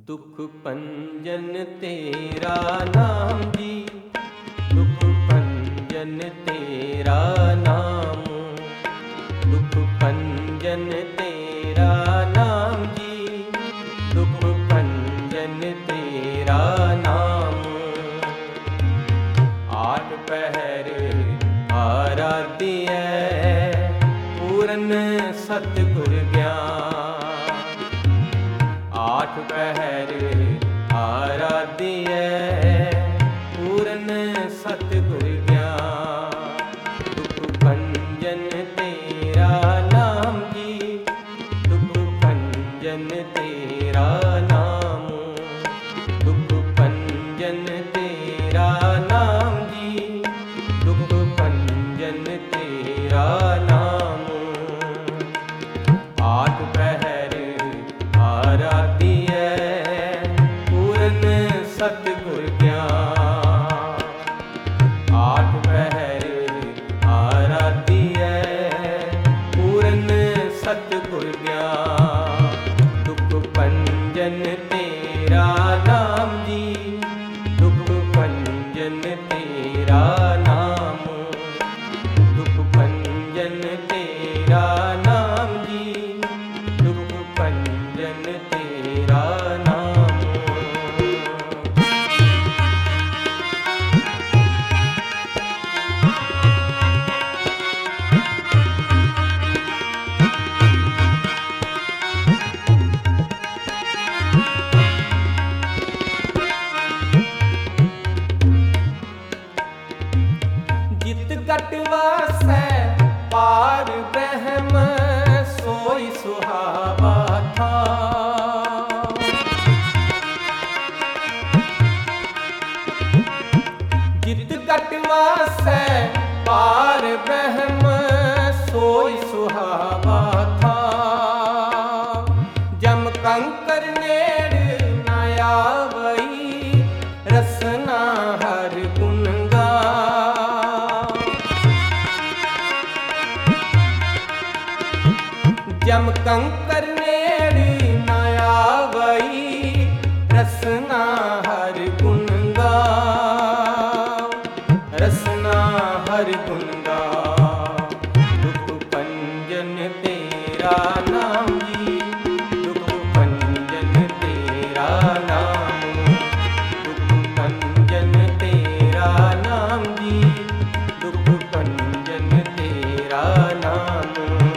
दुख पंजन तेरा नाम जी, दुख पंजन तेरा नाम, दुख पंजन तेरा नाम जी, दुख पंजन तेरा नाम। आठ पहर आराध्य पूरन सतगुर ज्ञान, आठ पहर आराध्य पूरन सतगुर ज्ञान। दुख पंजन तेरा नाम जी, दुख पंजन तेरा नाम, दुख पंजन तेरा नाम जी, दुख पंजन तेरा नाम। आठ पहर आराध्य पूरन सतगुर ज्ञान, आठ पहर आराध्य पूरन सतगुर ज्ञान। दुख पंजन तेरा नाम जी, दुख पंजन तेरा नाम, दुख पंजन तेरा नाम जी, दुख पंजन तेरा नाम। जित गट वासै पार ब्रह्म सोई सुहावा था। जित गट वासै पार ब्रह्म सोई सुहावा था। जम कंकर नेड़ न आवई रसना हर गुण गा। जम कंकर नेड़ न आवई रसना हर गुण गा, रसना हर गुण गा। दुख पंजन तेरा नाम जी, दुख पंजन तेरा नाम, दुख पंजन तेरा नाम जी, दुख पंजन तेरा नाम।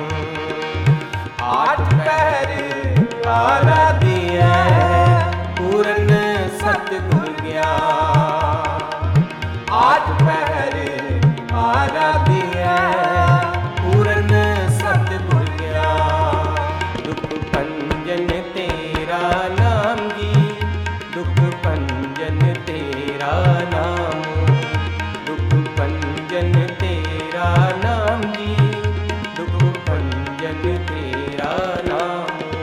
आठ पहर आराध्य पूरन सतगुर ज्ञान, आठ पहर आराध्य पूरन सतगुर ज्ञान। दुख पंजन तेरा नाम जी, दुख पंजन तेरा नाम, दुख पंजन तेरा नाम जी, दुख पंजन तेरा नाम।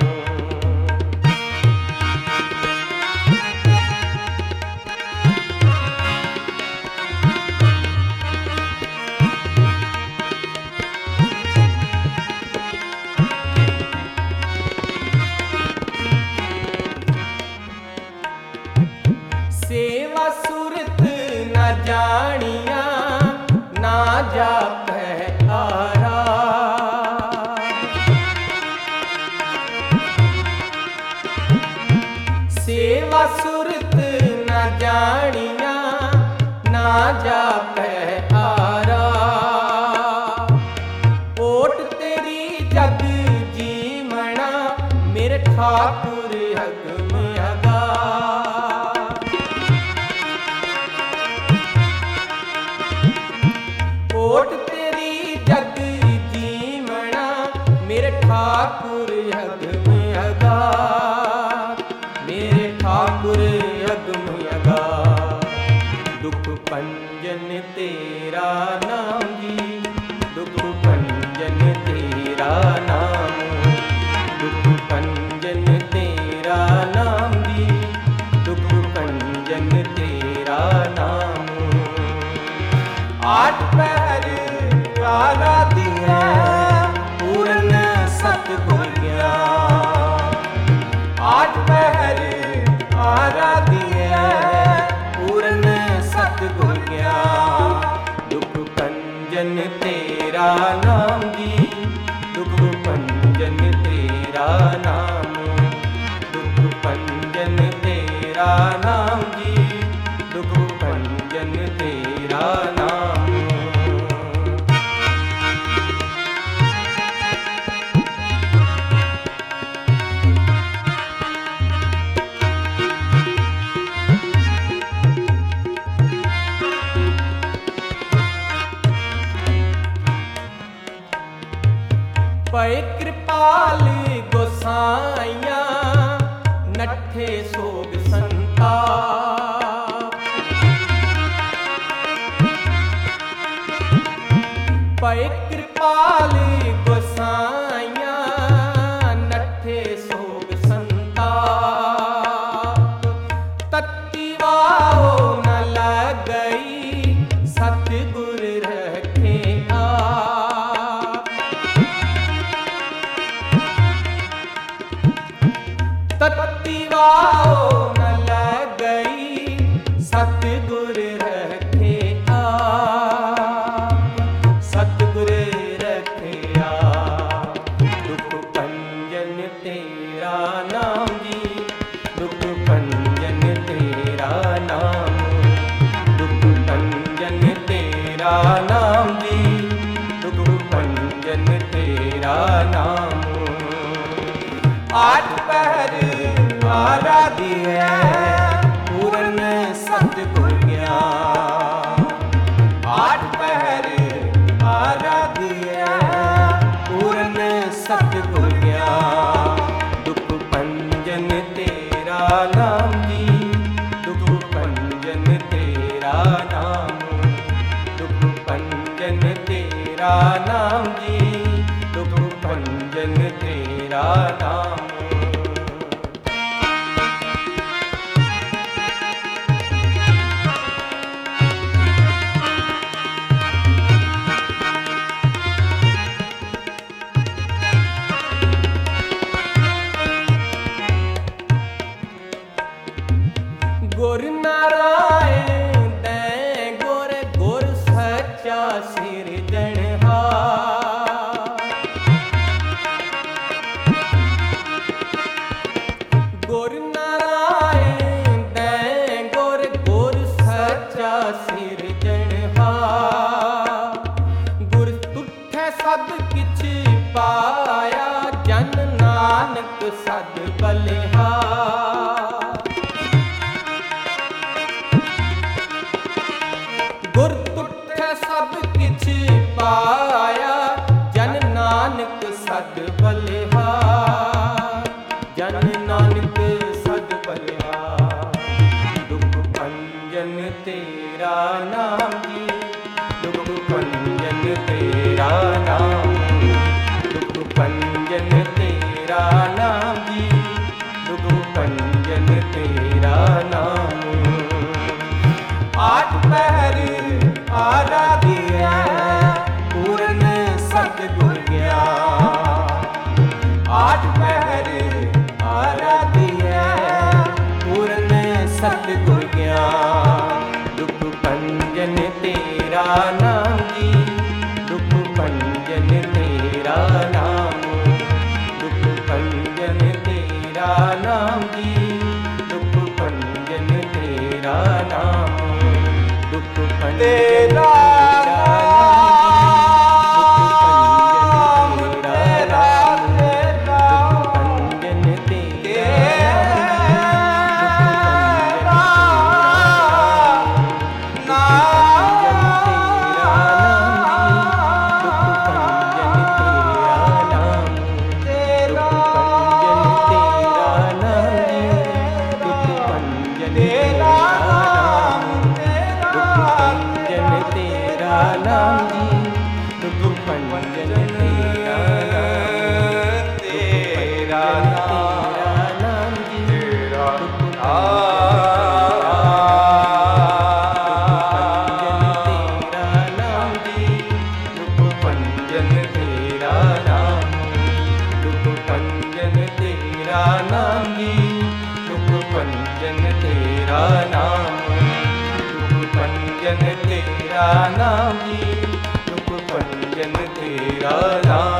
सेवा सुरत न जानिया ना जापै आरा। सेवा सुरत न जानिया ना जापै आरा। ओट तेरी जग जीवना मेरे ठाकुर हगम हगा। ओट तेरी जग जीवना मेरे ठाकुर हगम हगा, मेरे ठाकुर हगम हगा। दुख पंजन तेरा नाम जी, दुख पंजन तेरा नाम, दुख पंजन तेरा नाम जी, दुख पंजन तेरा नाम। आठ पहर आराध्य पूरन सतगुर ज्ञान, आठ पहर ਤੇਰਾ ਨਾਮ ਜੀ, ਦੁਖ ਭੰਜਨ ਤੇਰਾ ਨਾਮ। ਪਏ ਕਿਰਪਾਲ ਗੋਸਾਈਆਂ, ਨੱਠੇ ਸੋਗ ਸੰਤਾਪ। ਪਏ ਕਿਰਪਾਲ ਗੋਸਾਈਆਂ, ਨੱਠੇ ਸੋਗ ਸੰਤਾਪ। ਤਤੀ ਵਾਓ ਨ ਲਗਈ, ਸਤਿਗੁਰ ਰੱਖੇ ਆਪ। ਤਤੀ ਵਾਓ ਨ ਲਗਈ, ਸਤਿਗੁਰ ਰੱਖੇ ਆਪ। ਸਤਿਗੁਰ ਰੱਖੇ ਆਪ। ਦੁਖ ਭੰਜਨ ਤੇਰਾ ਨਾਮ ਜੀ, ਦੁਖ ਭੰਜਨ ਤੇਰਾ ਨਾਮ। ਦੁਖ ਭੰਜਨ ਤੇਰਾ ਨਾਮ ਜੀ, ਦੁਖ ਭੰਜਨ ਤੇਰਾ ਨਾਮ। ਆਠ ਪਹਿਰ ਆਰਾਧਿਐ, ਪੂਰਨ ਸਤਿਗੁਰ ਗਿਆਨ। ਆਠ ਪਹਿਰ ਆਰਾਧਿਐ, ਪੂਰਨ ਸਤਿਗੁਰ ਗਿਆਨ। ਦੁਖ ਭੰਜਨ ਤੇਰਾ ਨਾਮ ਜੀ, ਦੁਖ ਭੰਜਨ ਤੇਰਾ ਨਾਮ। ਦੁਖ ਭੰਜਨ ਤੇਰਾ ਨਾਮ ਜੀ, ਦੁਖ ਭੰਜਨ ਤੇਰਾ ਨਾਮ। ਗੁਰ ਨਾਰਾਇਣ ਦੈ ਗੁਰ, ਗੁਰ ਸੱਚਾ ਸਿਰਜਣਹਾਰ। ਗੁਰ ਨਾਰਾਇਣ ਦੈ ਗੁਰ, ਗੁਰ ਸੱਚਾ ਸਿਰਜਣਹਾਰ। ਗੁਰ ਤੁਠੈ ਸਭ ਕਿਛ ਪਾਇਆ, ਜਨ ਨਾਨਕ ਸਦ ਬਲਿਹਾਰ। ਗੁਰ ਤੁਠੈ ਸਭ ਕਿਛ ਪਾਇਆ, ਜਨ ਨਾਨਕ ਸਦ ਬਲਿਹਾਰ। ਜਨ ਨਾਨਕ ਸਦ ਬਲਿਹਾਰ। ਦੁਖ ਭੰਜਨ ਤੇਰਾ ਨਾਮ ਜੀ, ਦੁਖ ਭੰਜਨ ਤੇਰਾ ਨਾਮ। ਦੁਖ ਭੰਜਨ ਤੇਰਾ ਨਾਮ ਜੀ, ਦੁਖ ਭੰਜਨ ਤੇਰਾ ਨਾਮ। ਆਠ ਪਹਿਰ ਆਰਾਧਿਐ, ਪੂਰਨ ਸਤਿਗੁਰ ਗਿਆਨ। ਆਠ ਪਹਿਰ ਆਰਾਧਿਐ, ਪੂਰਨ ਸਤਿਗੁਰ ਗਿਆਨ। ਦੁਖ ਭੰਜਨ ਤੇਰਾ ਨਾਮ ਜੀ, ਦੁਖ ਭੰਜਨ ਤੇਰਾ ਨਾਮ। ਦੁਖ ਭੰਜਨ ਤੇਰਾ ਨਾਮ ਜੀ, ਦੁਖ ਭੰਜਨ ਤੇਰਾ ਨਾਮ। ਦੁਖ ਭੰਜਨ ਤੇਰਾ ਨਾਮ ਜੀ, ਦੁਖ ਭੰਜਨ ਤੇਰਾ ਨਾਮ। ਤੇਰਾ ਨਾਮ ਜੀ, ਤੇਰਾ ਨਾਮ ਜੀ, ਦੁਖ ਭੰਜਨ ਤੇਰਾ ਨਾਮ। ਦੁਖ ਭੰਜਨ ਤੇਰਾ ਨਾਮ ਜੀ, ਦੁਖ ਭੰਜਨ ਤੇਰਾ ਨਾਮ। ਦੁਖ ਭੰਜਨ ਤੇਰਾ ਨਾਮ ਜੀ, ਦੁਖ ਭੰਜਨ ਤੇਰਾ ਨਾਮ।